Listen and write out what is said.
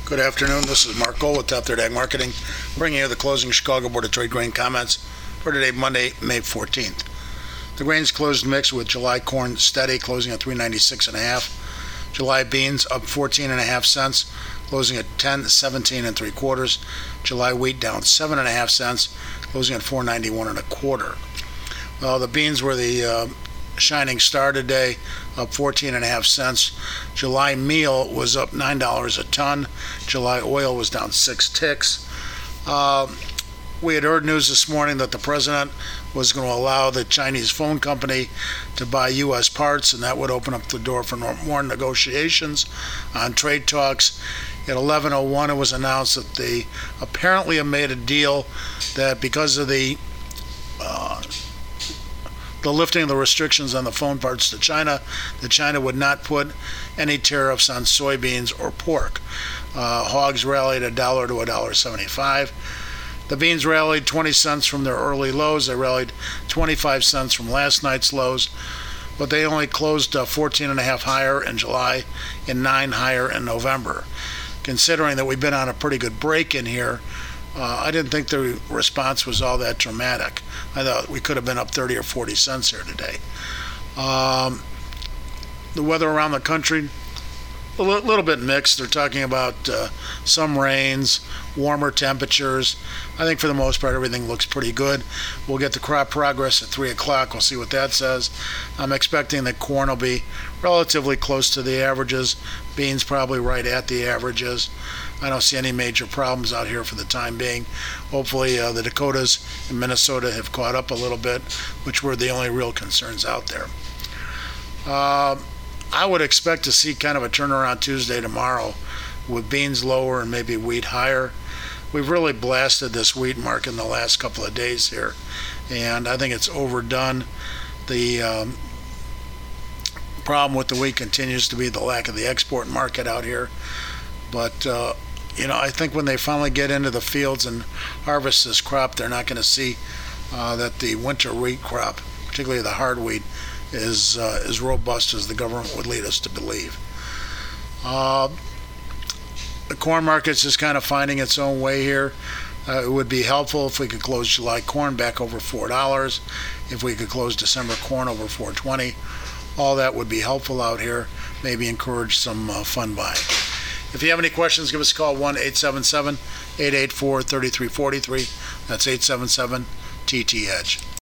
Good afternoon. This is Mark Gold with Top Third Ag Marketing, bringing you the closing Chicago Board of Trade grain comments for today, Monday, May 14th. The grains closed mixed with July corn steady, closing at $3.96.5. July beans up 14.5 cents, closing at $10.17 3/4. July wheat down 7.5 cents, closing at $4.91 1/4. Well, the beans were the shining star today, up 14.5 cents. July meal was up $9 a ton. July oil was down 6 ticks. We had heard news this morning that the president was going to allow the Chinese phone company to buy U.S. parts, and that would open up the door for more negotiations on trade talks. At 11:01, it was announced that they apparently have made a deal that because of the lifting of the restrictions on the phone parts to China, that China would not put any tariffs on soybeans or pork. Hogs rallied $1 to $1.75. The beans rallied 20 cents from their early lows. They rallied 25 cents from last night's lows, but they only closed 14.5 higher in July and 9 higher in November. Considering that we've been on a pretty good break in here, I didn't think the response was all that dramatic. I thought we could have been up 30 or 40 cents here today. The weather around the country, a little bit mixed. They're talking about some rains, warmer temperatures. I think for the most part everything looks pretty good. We'll get the crop progress at 3 o'clock. We'll see what that says. I'm expecting that corn will be relatively close to the averages. Beans probably right at the averages. I don't see any major problems out here for the time being. Hopefully the Dakotas and Minnesota have caught up a little bit, which were the only real concerns out there. I would expect to see kind of a turnaround Tuesday tomorrow with beans lower and maybe wheat higher. We've really blasted this wheat market in the last couple of days here, and I think it's overdone. The problem with the wheat continues to be the lack of the export market out here. But, I think when they finally get into the fields and harvest this crop, they're not going to see that the winter wheat crop, particularly the hard wheat, is as robust as the government would lead us to believe. The corn market's just kind of finding its own way here. It would be helpful if we could close July corn back over $4, if we could close December corn over $4.20. All that would be helpful out here, maybe encourage some fun buying. If you have any questions, give us a call, 1-877-884-3343. That's 877-TT-EDGE.